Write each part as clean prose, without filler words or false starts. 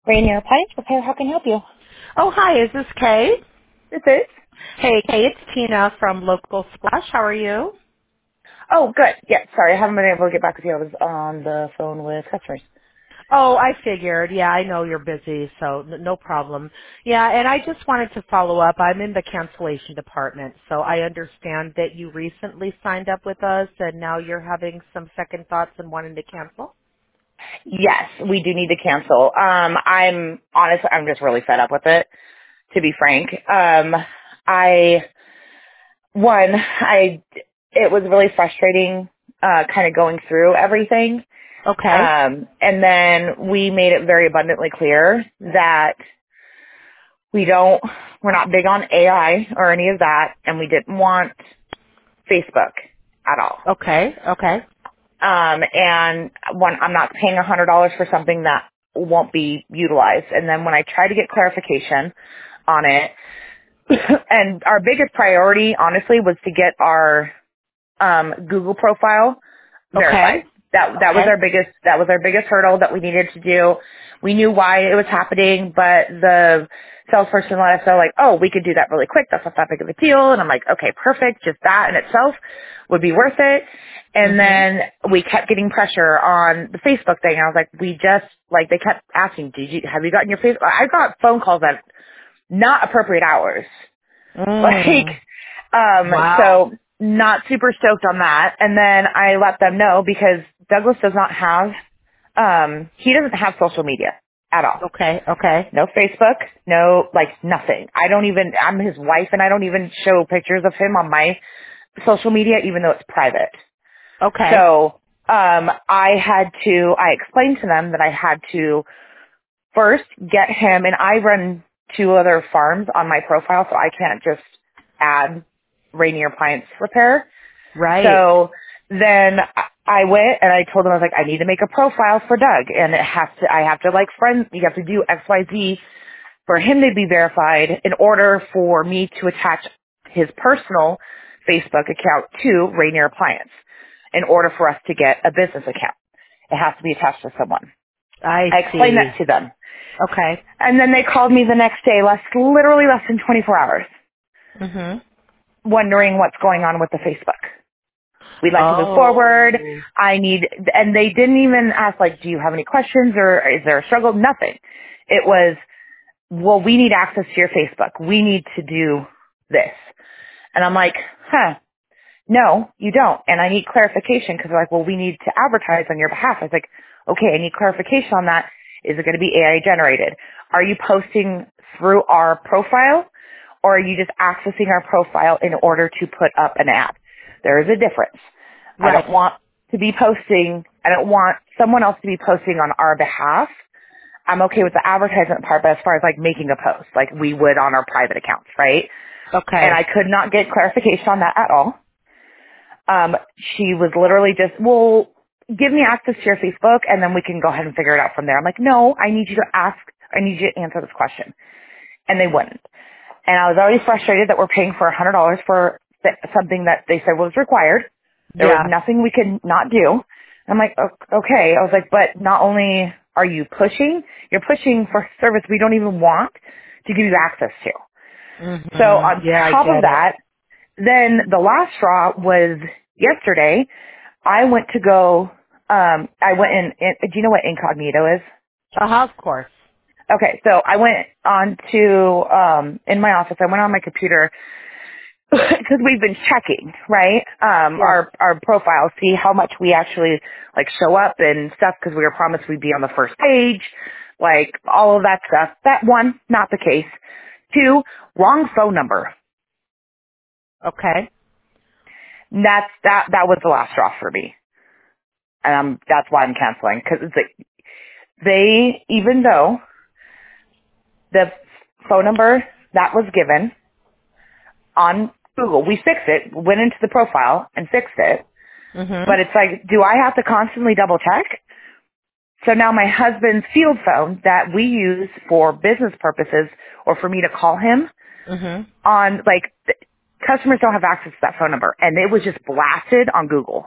Rainier Appliance Repair, how can I help you? Oh, hi. Is this Kay? This is. Hey, Kay, it's Tina from Local Splash. How are you? Oh, good. Yeah, sorry, I haven't been able to get back with you. I was on the phone with customers. Oh, I figured. Yeah, I know you're busy, so no problem. Yeah, and I just wanted to follow up. I'm in the cancellation department, so I understand that you recently signed up with us and now you're having some second thoughts and wanting to cancel? Yes, we do need to cancel. I'm honestly, I'm just really fed up with it, to be frank. It was really frustrating, kind of going through everything. Okay. And then we made it very abundantly clear that we're not big on AI or any of that, and we didn't want Facebook at all. Okay. Okay. And I'm not paying $100 for something that won't be utilized. And then when I tried to get clarification on it, and our biggest priority, honestly, was to get our Google profile Okay. verified. That was Okay. our biggest hurdle that we needed to do. We knew why it was happening, but the salesperson let us know, like, oh, we could do that really quick. That's not that big of a deal. And I'm like, okay, perfect. Just that in itself would be worth it. And Mhm. then we kept getting pressure on the Facebook thing. I was like, they kept asking, have you gotten your Facebook? I got phone calls at not appropriate hours. Like, Mm. Wow. so not super stoked on that. And then I let them know because Douglas does not have, he doesn't have social media at all. Okay. Okay. No Facebook, no, like nothing. I'm his wife and I don't even show pictures of him on my social media even though it's private. Okay. So, I explained to them that I had to first get him, and I run two other farms on my profile, so I can't just add Rainier Appliance Repair. Right. So then I went and I told him, I was like, I need to make a profile for Doug, and I have to like you have to do XYZ for him to be verified in order for me to attach his personal Facebook account to Rainier Appliance in order for us to get a business account. It has to be attached to someone. I I explained that see. to them. Okay. And then they called me the next day, literally less than 24 hours, Mhm. wondering what's going on with the Facebook. We'd like to move forward. Oh. And they didn't even ask, like, do you have any questions or is there a struggle? Nothing. It was, well, we need access to your Facebook. We need to do this. And I'm like, no, you don't. And I need clarification because they're like, well, we need to advertise on your behalf. I was like, okay, I need clarification on that. Is it going to be AI generated? Are you posting through our profile or are you just accessing our profile in order to put up an ad? There is a difference. I Right. don't want I don't want someone else to be posting on our behalf. I'm okay with the advertisement part, but as far as like making a post, like we would on our private accounts, right? And I Okay. could not get clarification on that at all. She was literally just, well, give me access to your Facebook and then we can go ahead and figure it out from there. I'm like, no, I need you to answer this question. And they wouldn't. And I was already frustrated that we're paying for $100 for something that they said was required. There was Yeah. nothing we could not do. I'm like, okay. I was like, but not only are you pushing, you're pushing for service we don't even want to give you access to. So Mhm. on Yeah, I top of get it. that, then the last straw was yesterday. I went to go, I went do you know what incognito is? Of course. Okay, so I went on to, in my office, I went on my computer because we've been checking, right, Yes. our profile, see how much we actually, like, show up and stuff because we were promised we'd be on the first page, like, all of that stuff. That one, not the case. Two, wrong phone number. Okay. That was the last straw for me. And that's why I'm canceling because it's like, even though the phone number that was given on Google, we fixed it, went into the profile and fixed it, Mhm. but it's like, do I have to constantly double check? So now my husband's field phone that we use for business purposes or for me to call him Mhm. on, like, customers don't have access to that phone number. And it was just blasted on Google.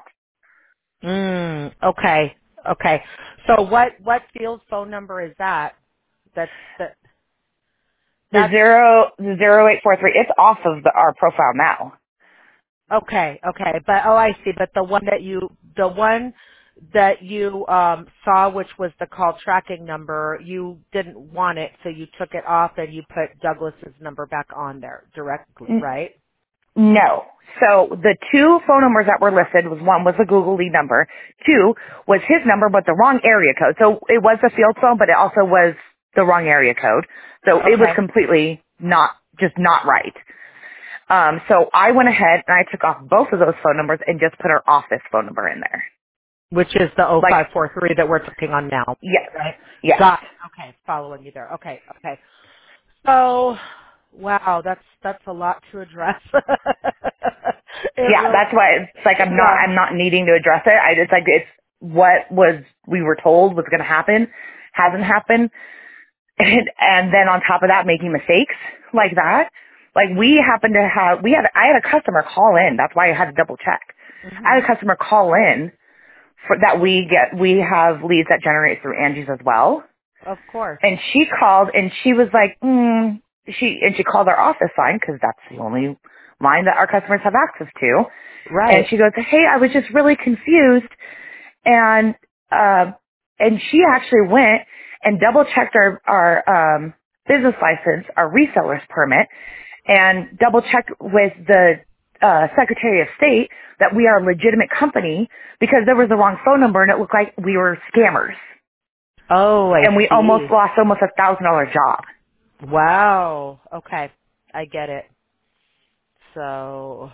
Okay. Okay. So what field phone number is that? that The that's 0843, it's off of our profile now. okay. But I see. But the one that you saw, which was the call tracking number, you didn't want it, so you took it off and you put Douglas's number back on there directly, right? No. So the two phone numbers that were listed was one was a Google Lead number. Two was his number but the wrong area code. So it was a field phone, but it also was the wrong area code. So it was Okay. completely not right. So I went ahead and I took off both of those phone numbers and just put our office phone number in there. Which is the Like, 0543 that we're talking on now, yes, right? yes. Got it. Okay, following you there. Okay. So, wow, that's a lot to address. It Yeah, really, that's why it's like yeah. I'm not needing to address it. It's like it's what was we were told was going to happen hasn't happened. And then on top of that, making mistakes like that. Like I had a customer call in. That's why I had to double check. I Mhm. had a customer call in we have leads that generate through Angie's as well. Of course. And she called and she was like, she called our office line because that's the only line that our customers have access to. And Right. she goes, hey, I was just really confused. And, uh, and she actually went and double checked our business license, our reseller's permit, and double checked with the, Secretary of State that we are a legitimate company because there was the wrong phone number and it looked like we were scammers. Oh, I And we see. lost almost $1,000 job. Wow. Okay. I get it. So,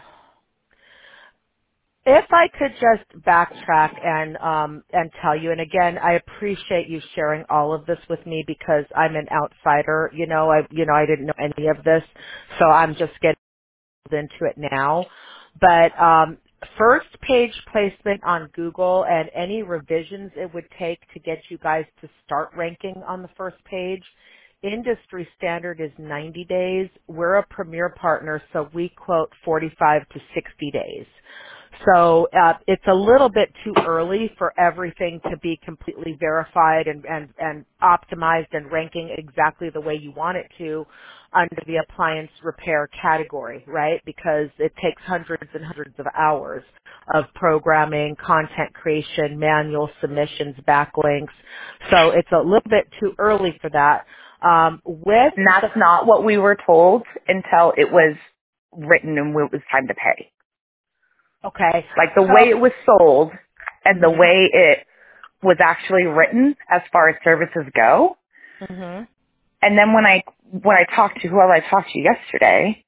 if I could just backtrack and tell you, and again, I appreciate you sharing all of this with me because I'm an outsider. I didn't know any of this, so I'm just getting into it now. But first page placement on Google and any revisions it would take to get you guys to start ranking on the first page. Industry standard is 90 days. We're a premier partner, so we quote 45 to 60 days. So it's a little bit too early for everything to be completely verified and optimized and ranking exactly the way you want it to under the appliance repair category, right? Because it takes hundreds and hundreds of hours of programming, content creation, manual submissions, backlinks. So it's a little bit too early for that. With And the that's not what we were told until it was written and it was time to pay. okay, Like the way so it was sold and the mhm, way it was actually written as far as services go. mhm. And then when I talked to whoever I talked to yesterday,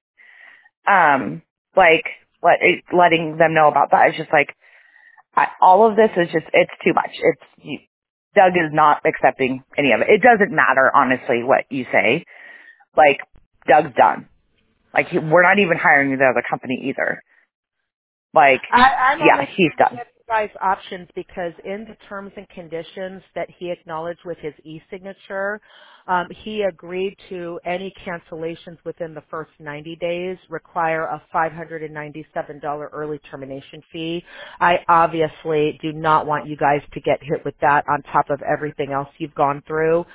like letting them know about that, it's just like all of this is just it's too much. Doug is not accepting any of it. It doesn't matter honestly what you say. Like Doug's done. Like we're not even hiring the other company either. Like I'm yeah, only he's trying to done. get you guys options because in the terms and conditions that he acknowledged with his e-signature, he agreed to any cancellations within the first 90 days require a $597 early termination fee. I obviously do not want you guys to get hit with that on top of everything else you've gone through.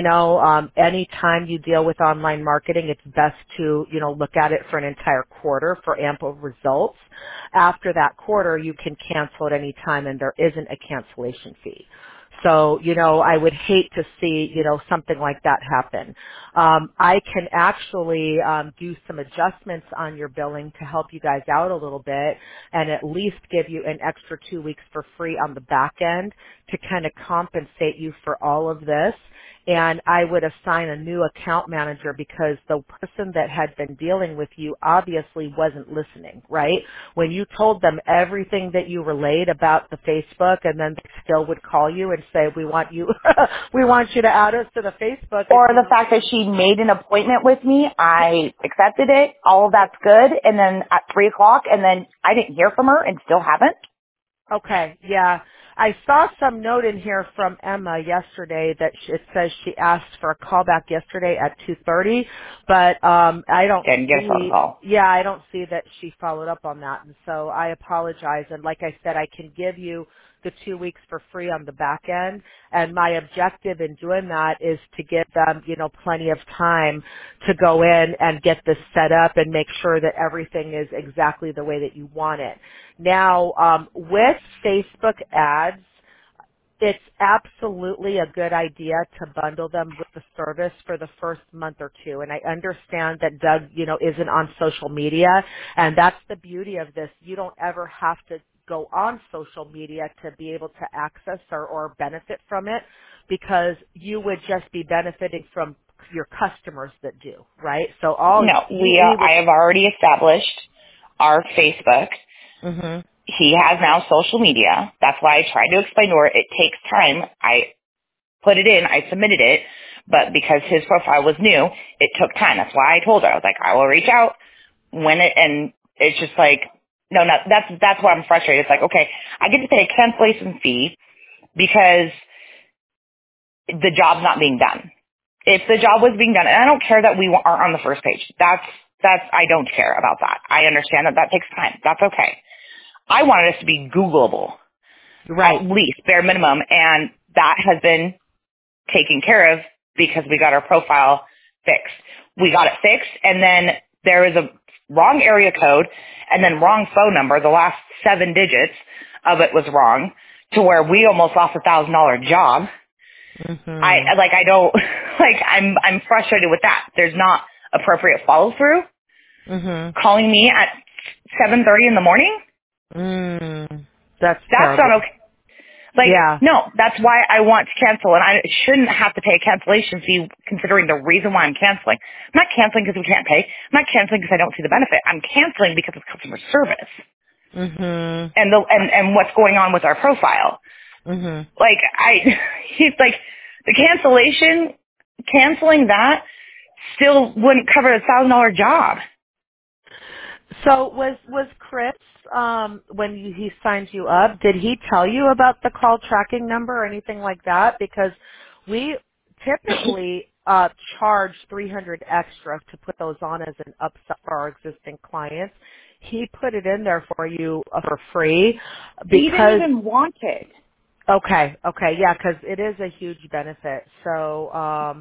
Anytime you deal with online marketing, it's best to, look at it for an entire quarter for ample results. After that quarter, you can cancel at any time and there isn't a cancellation fee. So, I would hate to see, something like that happen. I can actually do some adjustments on your billing to help you guys out a little bit and at least give you an extra 2 weeks for free on the back end to kind of compensate you for all of this. And I would assign a new account manager because the person that had been dealing with you obviously wasn't listening, right? When you told them everything that you relayed about the Facebook and then they still would call you and say, we want you, we want you to add us to the Facebook if Or you the don't. fact that she made an appointment with me, I accepted it, all of that's good, and then at 3 o'clock, and then I didn't hear from her and still haven't. Okay, yeah. I saw some note in here from Emma yesterday that it says she asked for a call back yesterday at 2:30, but I don't Didn't get a phone see. call. Yeah, I don't see that she followed up on that, and so I apologize. And like I said, I can give you the 2 weeks for free on the back end. And my objective in doing that is to give them, plenty of time to go in and get this set up and make sure that everything is exactly the way that you want it. Now, with Facebook ads, it's absolutely a good idea to bundle them with the service for the first month or two. And I understand that Doug, isn't on social media, and that's the beauty of this. You don't ever have to go on social media to be able to access or benefit from it, because you would just be benefiting from your customers that do, right? So No, we would. I have already established our Facebook. Mhm. He has now social media. That's why I tried to explain to her it takes time. I put it in, I submitted it, but because his profile was new, it took time. That's why I told her. I was like, I will reach out and it's just like, no, that's why I'm frustrated. It's like, okay, I get to pay a cancellation fee because the job's not being done. If the job was being done, and I don't care that we aren't on the first page. I don't care about that. I understand that takes time. That's okay. I wanted us to be Googleable, at Right. least, bare minimum, and that has been taken care of because we got our profile fixed. We got it fixed, and then there was a wrong area code and then wrong phone number. The last 7 digits of it was wrong, to where we almost lost $1,000 job. Mhm. I don't, I'm frustrated with that. There's not appropriate follow through. Mhm. Calling me at 7:30 in the morning? That's That's terrible. not okay. Yeah. No, that's why I want to cancel, and I shouldn't have to pay a cancellation fee considering the reason why I'm canceling. I'm not canceling because we can't pay. I'm not canceling because I don't see the benefit. I'm canceling because of customer service Mhm. and what's going on with our profile. Mhm. He's like, the canceling that still wouldn't cover $1,000 job. So was Chris when he signed you up, did he tell you about the call tracking number or anything like that? Because we typically charge 300 extra to put those on as an upsell for our existing clients. He put it in there for you for free He didn't because even want it. okay, yeah, because it is a huge benefit. So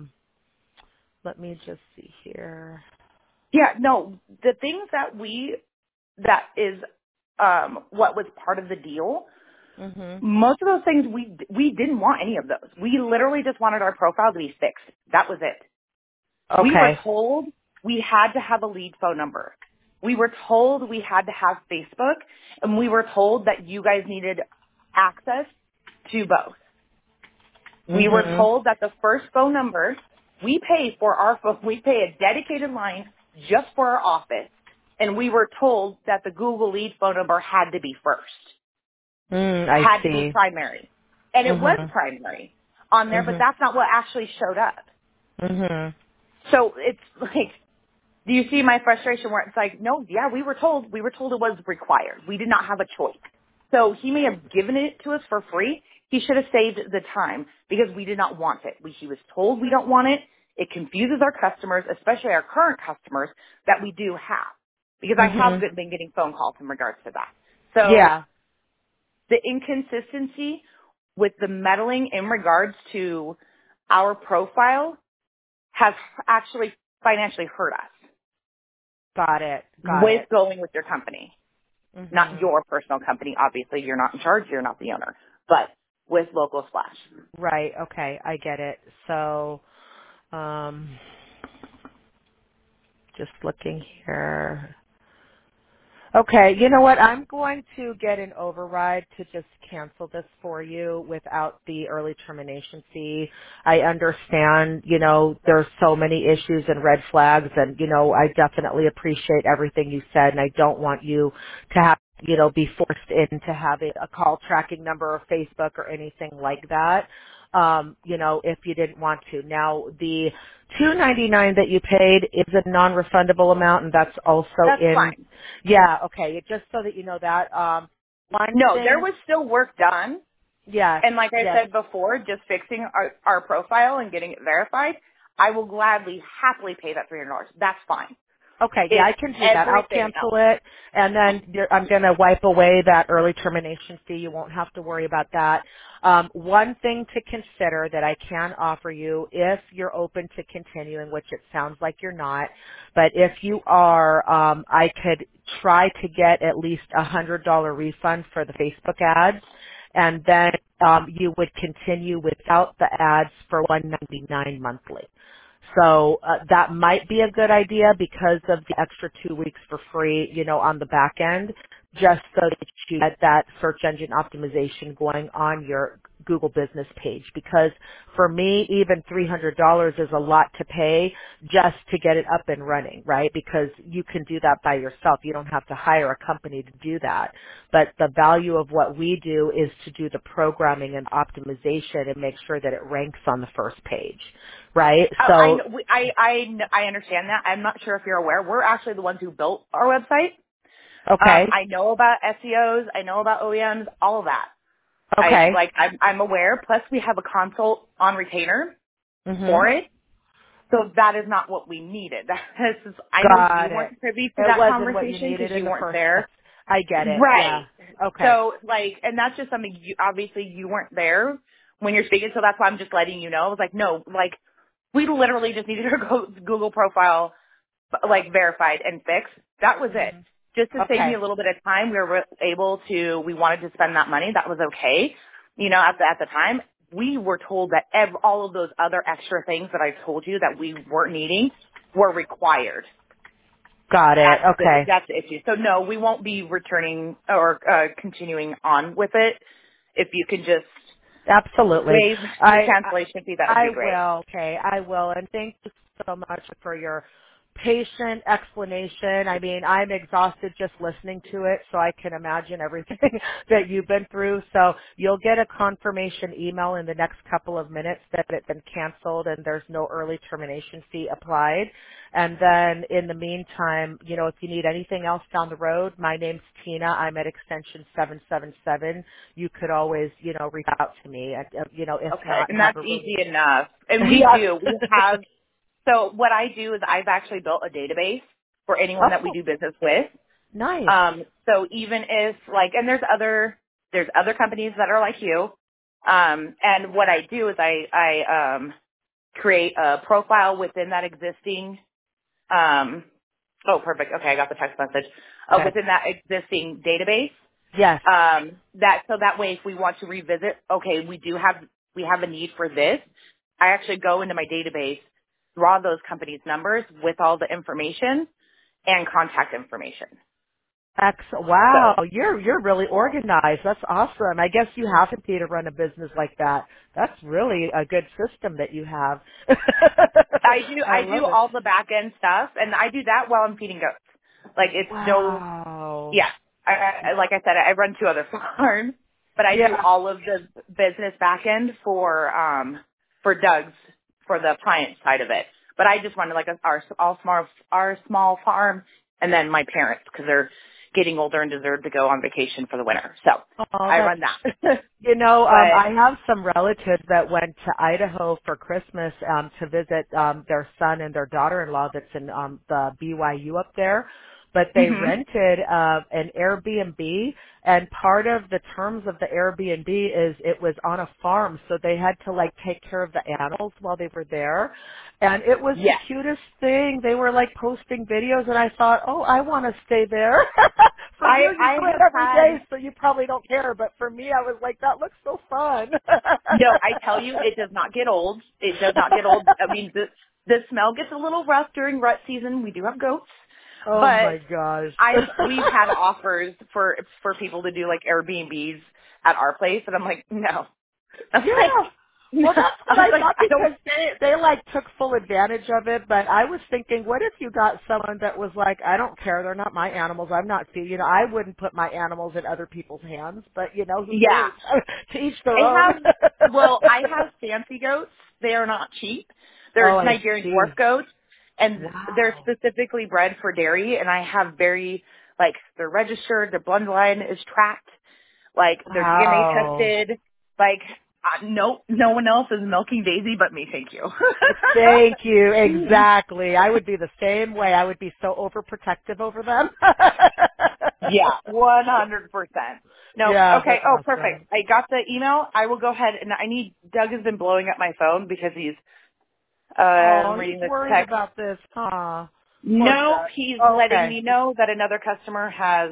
let me just see here. Yeah, no, the things that is what was part of the deal. Mhm. Most of those things we didn't want any of those. We literally just wanted our profile to be fixed. That was it. We were Okay. told we had to have a lead phone number. We were told we had to have Facebook, and we were told that you guys needed access to both. We were Mhm. told that the first phone number we pay for our phone, we pay a dedicated line just for our office, and we were told that the Google lead phone number had to be first. I Had to be see. primary. And it was Mhm. primary on there, but Mhm. that's not what actually showed up. Mhm. So it's like, do you see my frustration where it's like, no, yeah, we were told it was required. We did not have a choice. So he may have given it to us for free. He should have saved the time because we did not want it. He was told we don't want it. It confuses our customers, especially our current customers that we do have, because I have Mhm. been getting phone calls in regards to that. So Yeah. the inconsistency with the meddling in regards to our profile has actually financially hurt us Got it. Got with it. going with your company. Not Mhm. your personal company, obviously. You're not in charge. You're not the owner. But with Local Splash. Right. Okay. I get it. So, just looking here. Okay, you know what? I'm going to get an override to just cancel this for you without the early termination fee. I understand, there's so many issues and red flags, and, I definitely appreciate everything you said, and I don't want you to have, be forced into having a call tracking number or Facebook or anything like that. If you didn't want to. Now, the $299 that you paid is a non-refundable amount, and that's also That's in. fine. Yeah, okay. Just so that you know that. One No, there thing, was still work done. yes, And like I yes. said before, just fixing our profile and getting it verified, I will gladly, happily pay that $300. That's fine. Okay, yeah, It's I can do that. I'll everything else. cancel it, and then I'm going to wipe away that early termination fee. You won't have to worry about that. One thing to consider that I can offer you, if you're open to continuing, which it sounds like you're not, but if you are, I could try to get at least $100 refund for the Facebook ads, and then you would continue without the ads for $199 monthly. So that might be a good idea because of the extra 2 weeks for free, on the back end, just so that you get that search engine optimization going on your Google business page. Because for me, even $300 is a lot to pay just to get it up and running, right? Because you can do that by yourself. You don't have to hire a company to do that. But the value of what we do is to do the programming and optimization and make sure that it ranks on the first page, right? Oh, So, I understand that. I'm not sure if you're aware. We're actually the ones who built our website. okay, I know about SEOs. I know about OEMs. All of that. okay, I'm aware. Plus, we have a consult on retainer mhm, for it. So that is not what we needed. I know you got it. weren't privy to It that wasn't what you conversation needed because in you the weren't first place. there. I get it. Right. Yeah. Okay. So, and that's just something obviously you weren't there when you're speaking, so that's why I'm just letting you know. I was like, no, we literally just needed our Google profile, verified and fixed. That was it. Mhm. Just to save me Okay. a little bit of time, we wanted to spend that money. That was okay. At the time, we were told that all of those other extra things that I told you that we weren't needing were required. Got it. Okay. That's the issue. So no, we won't be returning or continuing on with it. If you can just Absolutely. waive the I cancellation fee, that would I be great. will. Okay, I will. And thank you so much for your patient explanation. I mean, I'm exhausted just listening to it, so I can imagine everything that you've been through. So you'll get a confirmation email in the next couple of minutes that it's been canceled and there's no early termination fee applied. And then in the meantime, if you need anything else down the road, my name's Tina. I'm at extension 777. You could always, reach out to me. And, if Okay, not, and have that's a really easy enough. And we yes. do. We have. So what I do is I've actually built a database for anyone that we Oh, do business with. nice. So even if and there's other companies that are like you. And what I do is I create a profile within that existing. Oh, perfect. Okay, I got the text message. Okay. Within that existing database. Yes. That way, if we want to revisit, okay, we have a need for this. I actually go into my database, draw those companies' numbers with all the information and contact information. Wow, So you're really organized. That's awesome. I guess you have to be to run a business like that. That's really a good system that you have. I do I I do love it. all the back end stuff, and I do that while I'm feeding goats. It's no. Wow. Yeah. Like I said, I run 2 other farms, but I do Yeah. all of the business back end for Doug's, for the client side of it. But I just run our small farm, and then my parents, because they're getting older and deserve to go on vacation for the winter. So Oh, I that's run that. I But have some relatives that went to Idaho for Christmas to visit their son and their daughter-in-law that's in the BYU up there. But they hmm rented an Airbnb, and part of the terms of the Airbnb is it was on a farm, so they had to take care of the animals while they were there. And it was the yes, cutest thing. They were posting videos, and I thought, oh, I want to stay there. For you I do it have every had. day, so you probably don't care. But for me, I was like, that looks so fun. No, I tell you, it does not get old. It does not get old. I mean, the smell gets a little rough during rut season. We do have goats, Oh but my gosh. we've had offers for people to do Airbnbs at our place, and I'm like, no. I'm like, Yeah. no. Well, that's I what was I like, thought I don't. because they took full advantage of it. But I was thinking, what if you got someone that was like, I don't care, they're not my animals, I'm not feeding. I wouldn't put my animals in other people's hands, but who Yeah, knows? To each their I own. have. Well, I have fancy goats. They are not cheap. Oh, They're I Nigerian dwarf see. goats, and they're Wow. specifically bred for dairy. And I have they're registered. Their bloodline is tracked. Their DNA Wow. tested. Nope, no one else is milking Daisy but me, thank you. Thank you. Exactly. I would be the same way. I would be so overprotective over them. Yeah, 100%. No, Yeah, okay. that's Oh, awesome. perfect. I got the email. I will go ahead and Doug has been blowing up my phone because he's, I'm Oh, reading he's this worried text. about this, huh? Poor No, Doug. he's Oh, letting okay. me know that another customer has,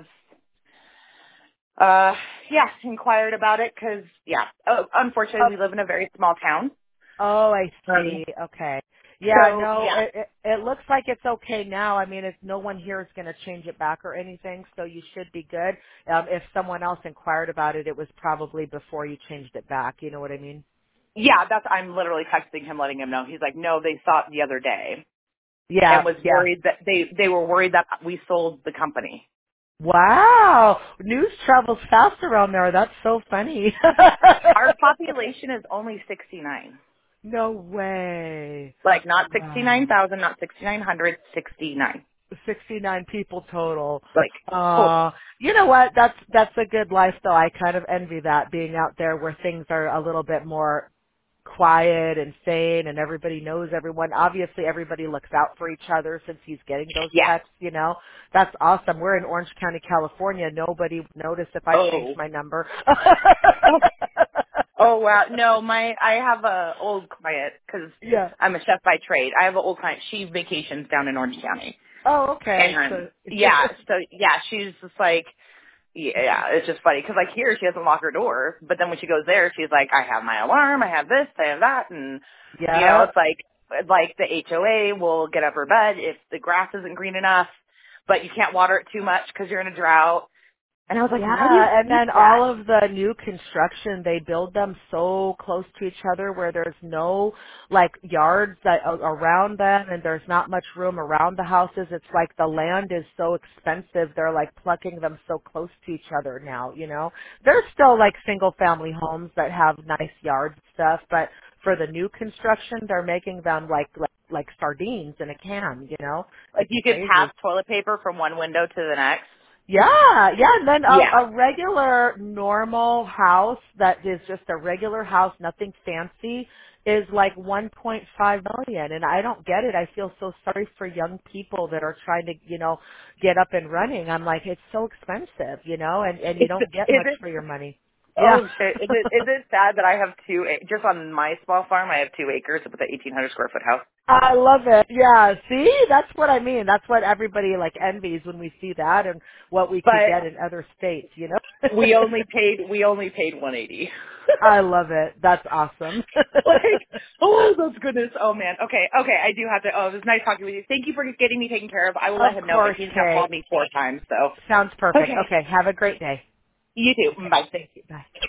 uh, yeah, inquired about it because, yeah, unfortunately we live in a very small town. Oh, I Um, see. Okay. Yeah, so no, yeah, it looks like it's okay now. I mean, if no one here is going to change it back or anything, so you should be good. If someone else inquired about it, it was probably before you changed it back. You know what I mean? yeah, I'm literally texting him, letting him know. He's like, no, they saw it the other day and Yeah, was yeah. worried that they were worried that we sold the company. Wow. News travels fast around there. That's so funny. Our population is only 69. No way. Like not Wow. 69,000, not 6,900, 69. 69 people total. Like total. You know what? That's a good life though. I kind of envy that, being out there where things are a little bit more quiet and sane and everybody knows everyone. Obviously everybody looks out for each other since he's getting those Yeah. texts, you know. That's awesome. We're in Orange County, California. Nobody would notice if I changed Oh. my number. Oh wow. No, I have a old client because Yeah. I'm a chef by trade. I have an old client. She vacations down in Orange County. Oh, okay. And So yeah, so yeah, she's just like, yeah, it's just funny because like here she doesn't lock her door, but then when she goes there, she's like, I have my alarm, I have this, I have that, and yeah. it's like the HOA will get up her bed if the grass isn't green enough, but you can't water it too much because you're in a drought. And I was like, why do you Yeah, and keep then that? all of the new construction, they build them so close to each other where there's no like yards that around them and there's not much room around the houses. It's like the land is so expensive. They're like plucking them so close to each other now, you know. There's still like single family homes that have nice yards and stuff, but for the new construction, they're making them like sardines in a can, you know. Like It's you could crazy. pass toilet paper from one window to the next. Yeah, yeah, and then Yeah. a regular normal house that is just a regular house, nothing fancy, is like 1.5 million, and I don't get it. I feel so sorry for young people that are trying to, you know, get up and running. I'm like, it's so expensive, you know, and you Is don't get much it? for your money. Yeah. Oh shit! Is it sad that I have just on my small farm I have 2 acres with an 1,800 square foot house. I love it. Yeah, see? That's what I mean. That's what everybody like envies when we see that and what we could get But in other states, you know? we only paid 180. I love it. That's awesome. Like, oh, that's goodness. Oh man. Okay. I do have to. Oh, it was nice talking with you. Thank you for getting me taken care of. I will Of let him know. course, He's now Kay. called me 4 times. So Sounds perfect. okay. Okay, have a great day. You too. Okay, Bye. thank you. Bye.